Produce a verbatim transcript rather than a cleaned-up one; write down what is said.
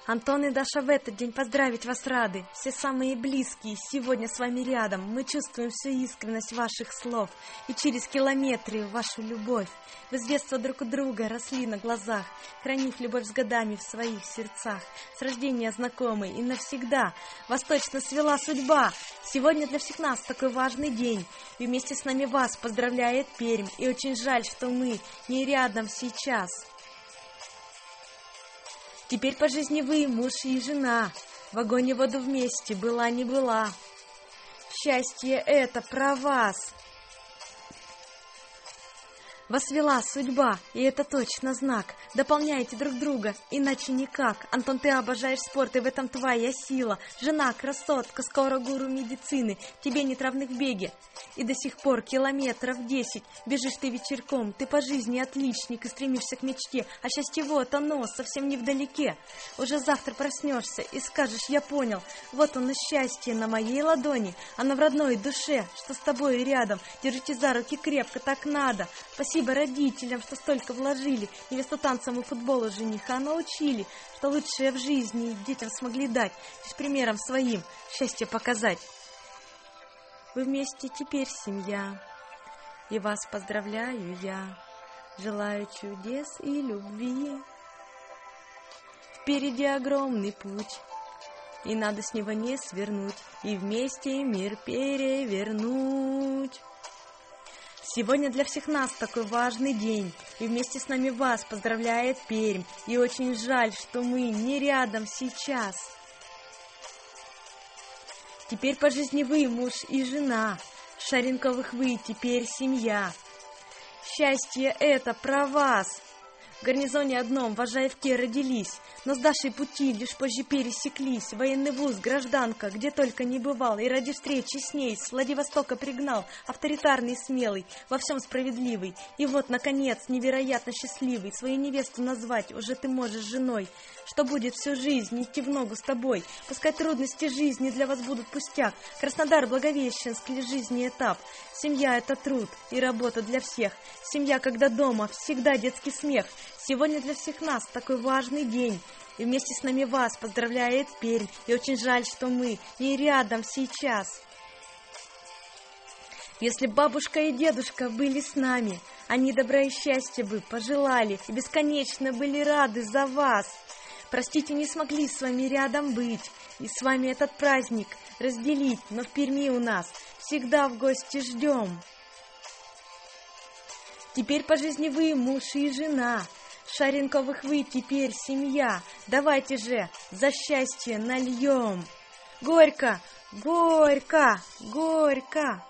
Антон и Даша в этот день поздравить вас рады. Все самые близкие сегодня с вами рядом. Мы чувствуем всю искренность ваших слов и через километры вашу любовь. Вы с детства друг у друга росли на глазах, хранив любовь с годами в своих сердцах. С рождения знакомый и навсегда вас точно свела судьба. Сегодня для всех нас такой важный день, и вместе с нами вас поздравляет Пермь. И очень жаль, что мы не рядом сейчас. Теперь по жизни вы муж и жена, в огонь и воду вместе была не была. Счастье это про вас. Вас вела судьба, и это точно знак. Дополняйте друг друга, иначе никак. Антон, ты обожаешь спорт, и в этом твоя сила. Жена, красотка, скоро гуру медицины. Тебе нет равных в беге. И до сих пор километров десять. Бежишь ты вечерком, ты по жизни отличник и стремишься к мечте. А счастье вот оно, совсем не вдалеке. Уже завтра проснешься и скажешь: я понял. Вот оно счастье на моей ладони. Оно в родной душе, что с тобой рядом. Держите за руки крепко, так надо. Спасибо родителям, что столько вложили. Невесту танцам и футболу жениха научили, что лучшее в жизни детям смогли дать, лишь примером своим счастье показать. Вы вместе теперь семья, и вас поздравляю я. Желаю чудес и любви. Впереди огромный путь, и надо с него не свернуть, и вместе мир перевернуть. Сегодня для всех нас такой важный день, и вместе с нами вас поздравляет Пермь. И очень жаль, что мы не рядом сейчас. Теперь по жизни вы муж и жена, Шаренковых вы теперь семья. Счастье это про вас. В гарнизоне одном в Ажаевке родились, но с Дашей пути лишь позже пересеклись. Военный вуз, гражданка, где только не бывал, и ради встречи с ней с Владивостока пригнал. Авторитарный, смелый, во всем справедливый. И вот, наконец, невероятно счастливый, свою невесту назвать уже ты можешь женой. Что будет всю жизнь идти в ногу с тобой. Пускай трудности жизни для вас будут пустяк. Краснодар, Благовещенск или жизни этап. Семья — это труд и работа для всех. Семья, когда дома, всегда детский смех. Сегодня для всех нас такой важный день, и вместе с нами вас поздравляет Пермь. И очень жаль, что мы не рядом сейчас. Если бабушка и дедушка были с нами, они добра и счастья бы пожелали, и бесконечно были рады за вас. Простите, не смогли с вами рядом быть, и с вами этот праздник разделить, но в Перми у нас всегда в гости ждем. Теперь по жизни вы муж и жена, Шаренковых вы теперь семья. Давайте же за счастье нальем. Горько, горько, горько.